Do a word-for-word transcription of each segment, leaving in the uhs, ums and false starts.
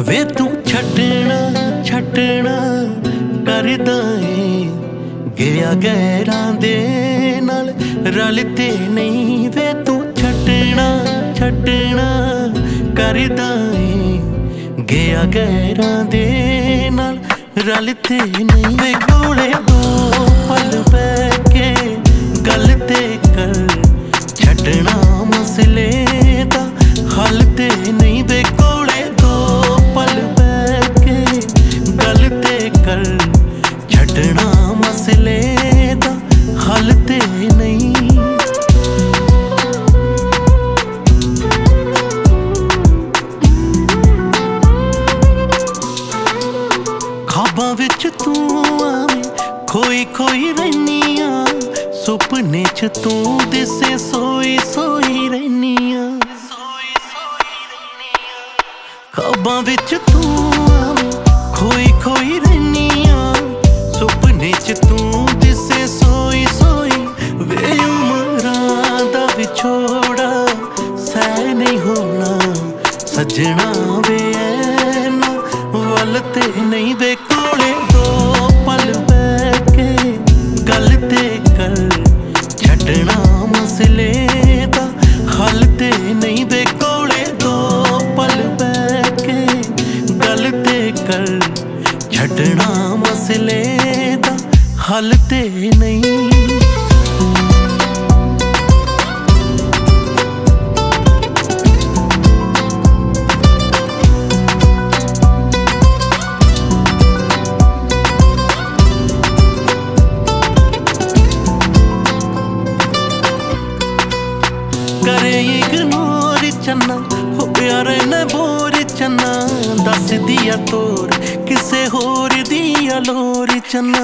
ਵੇ ਤੂੰ ਛੱਡਣਾ ਛੱਡਣਾ ਕਰਦਾ ਏ, ਗਿਆ ਗੈਰਾਂ ਦੇ ਨਾਲ ਰਲ ਤੇ ਨਹੀਂ। ਵੇ ਤੂੰ ਛੱਡਣਾ ਛੱਡਣਾ ਕਰਦਾ ਏ, ਗਿਆ ਗੈਰਾਂ ਦੇ ਨਾਲ ਰਲ ਤੇ ਨਹੀਂ। ਵੇ ਕੋਲੇ ਦੋ ਪਲ ਬਹਿ ਕੇ ਗੱਲ ਤੇ ਕਰ, ਛੱਡਣਾ ਮਸਲੇ ਦਾ ਹੱਲ ਤੇ ਨਹੀਂ। ਵੇ ਕੋਲੇ ਦੋ ਪਲ ਬਹਿ ਕੇ ਗੱਲ ਤੇ ਕਰ, ਛੱਡਣਾ ਮਸਲੇ ਦਾ ਹੱਲ ਤੇ ਨਹੀਂ। ਖਾਬਾਂ ਵਿੱਚ ਤੂੰ ਆਵੇਂ ਖੋਈ ਖੋਈ ਰਹਿਨੀ ਆ, ਸੁਪਨੇ ਚ ਤੂੰ ਦਿਸੇ ਸੋਈ ਸੋਈ ਰਹਿਨੀ ਆ। ਖਾਬਾਂ ਵਿੱਚ ਤੂੰ ਆਵੇਂ ਖੋਈ ਖੋਈ ਰਹਿਨੀ ਆ, ਸੁਪਨੇ ਚ ਤੂੰ ਦਿਸੇ ਸੋਈ ਸੋਈ। ਵੇ ਉਮਰਾਂ ਦਾ ਵਿਛੋੜਾ ਸਹਿ ਨਹੀਂ ਹੋਣਾ ਸੱਜਣਾ, ਵੇ ਐਨਾ ਵੱਲ ਤੇ ਨਹੀਂ। ਵੇ ਕੋਲੇ ਦੋ ਪਲ ਬਹਿ ਕੇ ਗੱਲ ਤੇ ਕਰ, ਛੱਡਣਾ ਮਸਲੇ ਦਾ ਹੱਲ ਤੇ ਨਹੀਂ। ਵੇ ਕੋਲੇ ਦੋ ਪਲ ਬਹਿ ਕੇ ਗੱਲ ਤੇ ਕਰ, ਛੱਡਣਾ ਮਸਲੇ ਦਾ ਹੱਲ ਤੇ ਨਹੀਂ। ਕਰੇ ਇਗਨੋਰ ਚੰਨਾ ਹੋ ਪਿਆਰ ਨੇ ਬੋਰ ਚੰਨਾ, ਦੱਸਦੀ ਆ ਤੋਰ ਕਿਸੇ ਹੋਰ ਦੀ ਆ ਲੋਰ ਚੰਨਾ।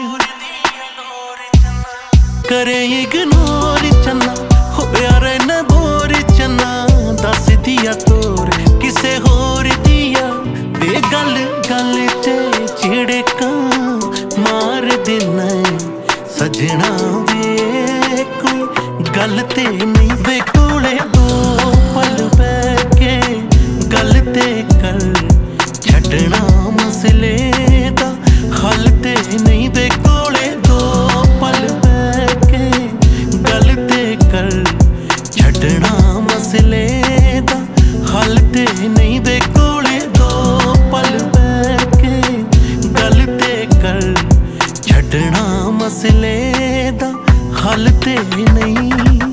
ਕਰੇ ਇਗਨੋਰ ਚੰਨਾ ਹੋ ਪਿਆਰ ਨੇ ਬੋਰ ਚੰਨਾ, ਦੱਸਦੀ ਆ ਤੋਰ ਕਿਸੇ ਹੋਰ ਦੀ ਆ। ਵੇ ਗੱਲ ਗੱਲ ਤੇ ਝਿੜਕਾਂ ਮਾਰ ਦੇਣਾ ਸੱਜਣਾ, ਵੇ ਕੋਈ ਗੱਲ ਤੇ ਨਹੀਂ। ਵੇ ਕੋਲੇ ਦੋ ਪਲ ਬਹਿ ਕੇ ਗੱਲ ਤੇ ਕਰ, ਛੱਡਣਾ ਮਸਲੇ ਦਾ ਹੱਲ ਤੇ ਨਹੀਂ। ਵੇ ਕੋਲੇ ਦੋ ਪਲ ਬਹਿ ਕੇ ਗੱਲ ਤੇ ਕਰ, ਛੱਡਣਾ ਮਸਲੇ ਦਾ ਹੱਲ ਤੇ ਨਹੀਂ। ਵੇ ਕੋਲੇ ਦੋ ਪਲ ਬਹਿ ਕੇ ਗੱਲ ਤੇ ਕਰ, ਛੱਡਣਾ ਮਸਲੇ ਦਾ ਹੱਲ ਤੇ ਨਹੀਂ।